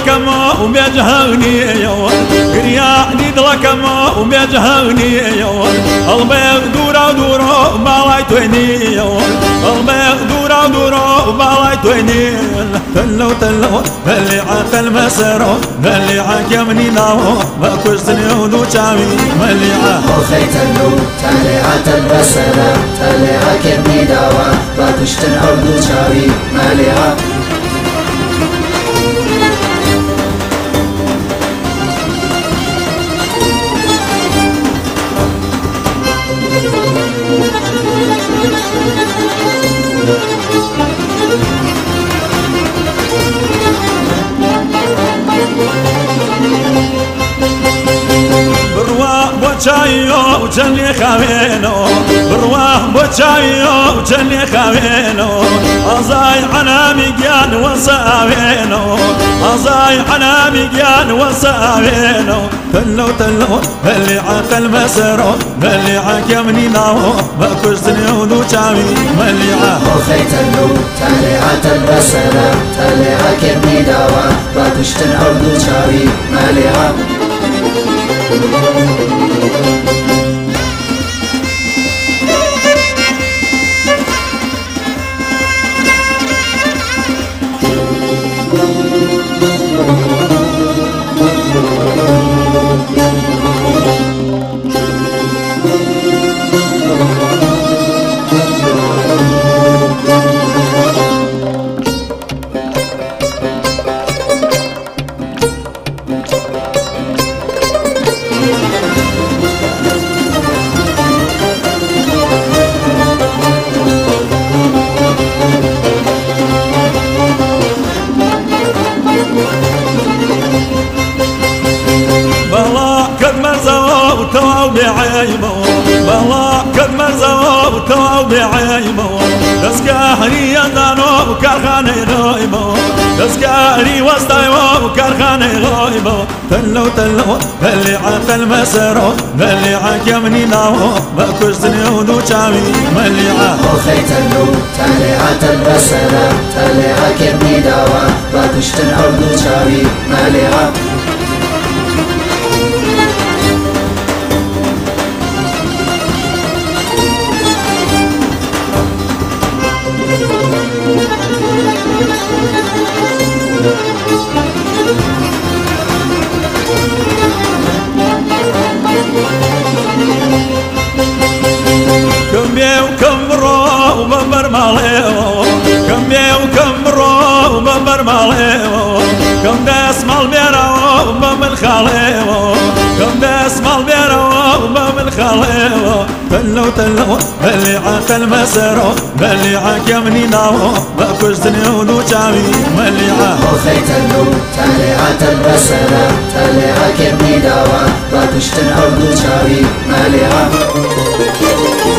دڵەکەمە و بێجهەونیەوە گریانی دڵەکەمە و بێجهەونیەوە هەڵبێ دوورە و دوورۆ باڵای توێنیەوە هەڵبێ دوورە و دوورۆ باڵای توێنی تەلە و تەلەوە بەلیعە تەلمەسەرەوە بەلیعە کەمنی ناوە بە کوشتنی و دووچاوی مەلیعە خۆخەی تەلو تەلیعە تەلمەسەرە تەلیعە کەمنی داوە بە کوشتن ئەو دووچاوی مەلیعە چایۆ چەندێ خاوێنەوە بڕوا بۆ چایۆ چەندێ خاوێنەوە ئازای عەنامی گیان وەساوێنەوە ئازای عەنامی گیان وەساوێنەوە تەلە و تەلەوە بەلیعە تەلمەسەرەوە بەلیعە کەمنی ناوە بە کوشتنی و دووچاوی مەلیعە خۆخەی تەلو تەلیعە تەلمەسەرە تەلیعە کەمنی داوە بە کوشتن ئەو دووچاوی مەلیعە تواو بعيبه بلا قد مرزوا تواو بعيبه دسكاري يندانو كارخانه غايبه دسكاري وسطايو كارخانه غايبه تلو تلو بلعة المسرو بلعة كمني ناو بكشتني ودوچاوي ملعة خۆخەی تەلو تەلیعە المسرو تەلیعە کەمنی داوە بكشتن ئەو دووچاوی مەلیعە كم بيو كم برو وبمبر ماليو كم بيو كم برو وبمبر ماليو كم داس مال بيرو وبمبر خاليو كم داس مال بيرو وبمبر خاليو تلو تلو بلعة المسرو بلعة كمني ناو بكشتني ودوچاوي ملعة خۆخەی تەلو تەلیعە المسرو تەلیعە کەمنی داوە بكشتن ئەو دووچاوی مەلیعە